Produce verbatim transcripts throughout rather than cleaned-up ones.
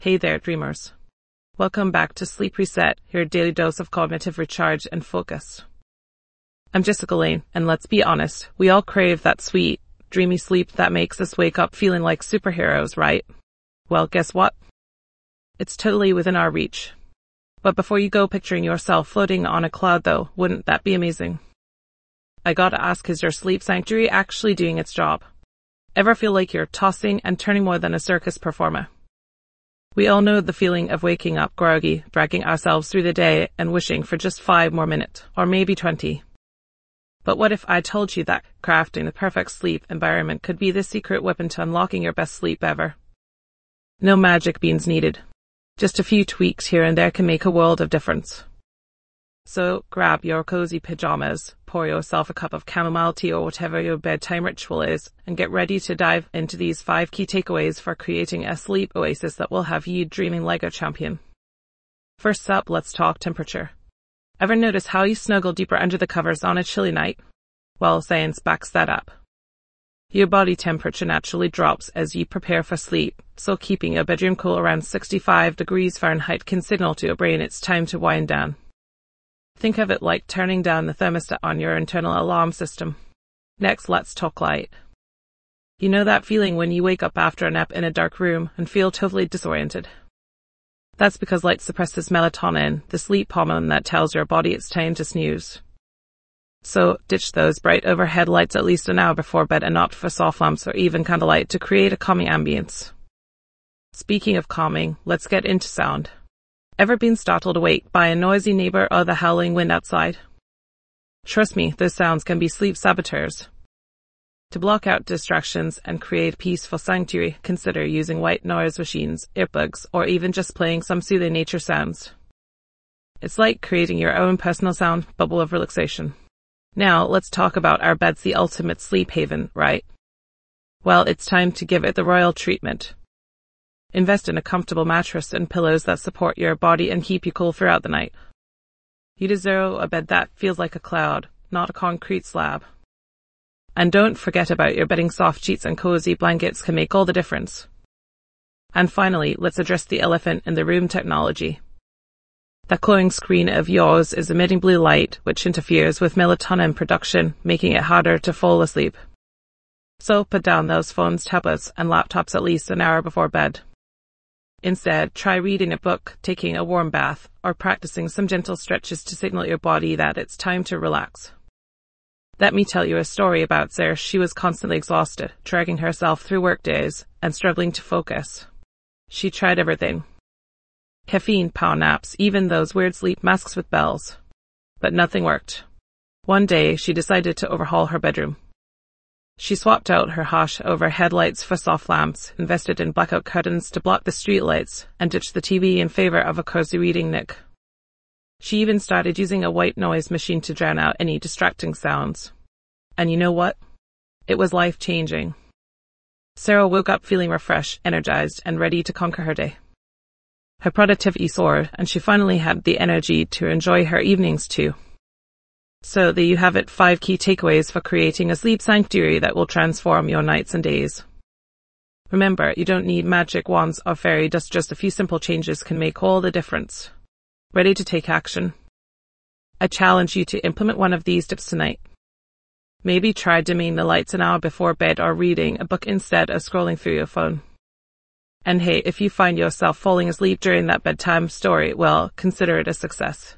Hey there, dreamers. Welcome back to Sleep Reset, your daily dose of cognitive recharge and focus. I'm Jessica Lane, and let's be honest, we all crave that sweet, dreamy sleep that makes us wake up feeling like superheroes, right? Well, guess what? It's totally within our reach. But before you go picturing yourself floating on a cloud though, wouldn't that be amazing? I gotta ask, is your sleep sanctuary actually doing its job? Ever feel like you're tossing and turning more than a circus performer? We all know the feeling of waking up groggy, dragging ourselves through the day and wishing for just five more minutes, or maybe twenty. But what if I told you that crafting the perfect sleep environment could be the secret weapon to unlocking your best sleep ever? No magic beans needed. Just a few tweaks here and there can make a world of difference. So grab your cozy pajamas, pour yourself a cup of chamomile tea or whatever your bedtime ritual is, and get ready to dive into these five key takeaways for creating a sleep oasis that will have you dreaming like a champion. First up, let's talk temperature. Ever notice how you snuggle deeper under the covers on a chilly night? Well, science backs that up. Your body temperature naturally drops as you prepare for sleep, so keeping your bedroom cool around sixty-five degrees Fahrenheit can signal to your brain it's time to wind down. Think of it like turning down the thermostat on your internal alarm system. Next, let's talk light. You know that feeling when you wake up after a nap in a dark room and feel totally disoriented? That's because light suppresses melatonin, the sleep hormone that tells your body it's time to snooze. So, ditch those bright overhead lights at least an hour before bed and opt for soft lamps or even candlelight to create a calming ambience. Speaking of calming, let's get into sound. Ever been startled awake by a noisy neighbor or the howling wind outside? Trust me, those sounds can be sleep saboteurs. To block out distractions and create a peaceful sanctuary, consider using white noise machines, earbuds, or even just playing some soothing nature sounds. It's like creating your own personal sound bubble of relaxation. Now, let's talk about our bed's the ultimate sleep haven, right? Well, it's time to give it the royal treatment. Invest in a comfortable mattress and pillows that support your body and keep you cool throughout the night. You deserve a bed that feels like a cloud, not a concrete slab. And don't forget about your bedding. Soft sheets and cozy blankets can make all the difference. And finally, let's address the elephant in the room: technology. That glowing screen of yours is emitting blue light, which interferes with melatonin production, making it harder to fall asleep. So put down those phones, tablets, and laptops at least an hour before bed. Instead, try reading a book, taking a warm bath, or practicing some gentle stretches to signal your body that it's time to relax. Let me tell you a story about Sarah. She was constantly exhausted, dragging herself through work days and struggling to focus. She tried everything. Caffeine, power naps, even those weird sleep masks with bells. But nothing worked. One day, she decided to overhaul her bedroom. She swapped out her harsh overhead lights for soft lamps, invested in blackout curtains to block the street lights, and ditched the T V in favor of a cozy reading nook. She even started using a white noise machine to drown out any distracting sounds. And you know what? It was life-changing. Sarah woke up feeling refreshed, energized, and ready to conquer her day. Her productivity soared, and she finally had the energy to enjoy her evenings too. So there you have it, five key takeaways for creating a sleep sanctuary that will transform your nights and days. Remember, you don't need magic wands or fairy dust, just a few simple changes can make all the difference. Ready to take action? I challenge you to implement one of these tips tonight. Maybe try dimming the lights an hour before bed or reading a book instead of scrolling through your phone. And hey, if you find yourself falling asleep during that bedtime story, well, consider it a success.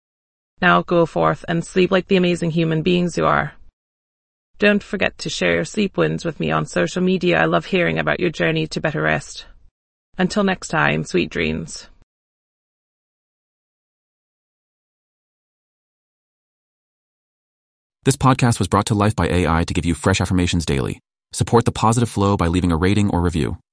Now go forth and sleep like the amazing human beings you are. Don't forget to share your sleep wins with me on social media. I love hearing about your journey to better rest. Until next time, sweet dreams. This podcast was brought to life by A I to give you fresh affirmations daily. Support the positive flow by leaving a rating or review.